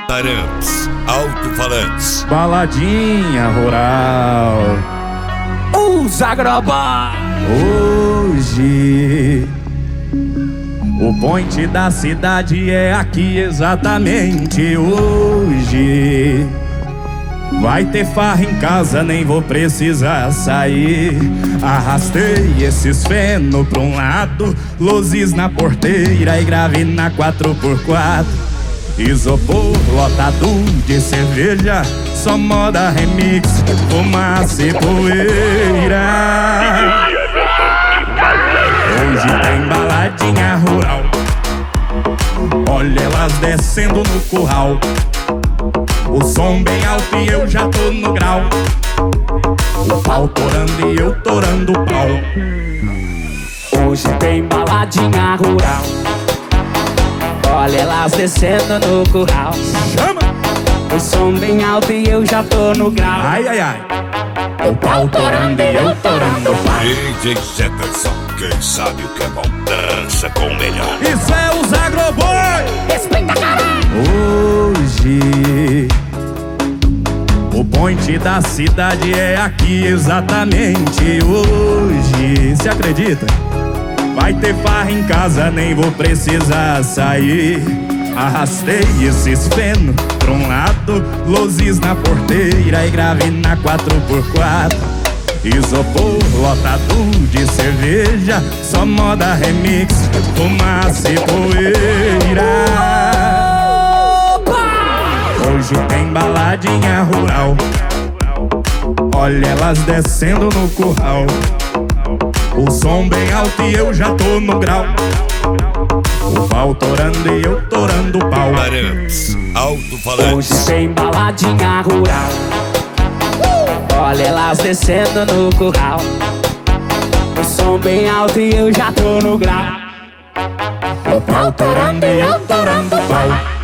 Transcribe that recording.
Arantes, alto-falantes. Baladinha rural. Os agroboy. Hoje o point da cidade é aqui exatamente hoje. Vai ter farra em casa, nem vou precisar sair. Arrastei esses feno pra um lado, luzes na porteira e grave na 4x4. Isopor lotado de cerveja, só moda remix, fumaça e poeira. Hoje tem baladinha rural, olha elas descendo no curral. O som bem alto e eu já tô no grau. O pau torando e eu torando o pau. Hoje tem baladinha rural, olha elas descendo no curral. Chama! O som bem alto e eu já tô no grau. Ai, ai, ai. O pau torando e eu torando o pau. DJ Jefferson, quem sabe o que é bom, dança com o melhor. Isso é os agroboy. Respeita, caralho. Hoje o point da cidade é aqui exatamente hoje. Se acredita? Vai ter farra em casa, nem vou precisar sair. Arrastei esses feno pra um lado, luzes na porteira e grave na 4x4. Isopor lotado de cerveja, só moda remix, fumaça e poeira. Hoje tem baladinha rural, olha elas descendo no curral. O som bem alto e eu já tô no grau. O pau torando e eu torando o pau. Arantes, alto-falantes. Hoje tem baladinha rural, olha elas descendo no curral. O som bem alto e eu já tô no grau. O pau torando e eu torando o pau.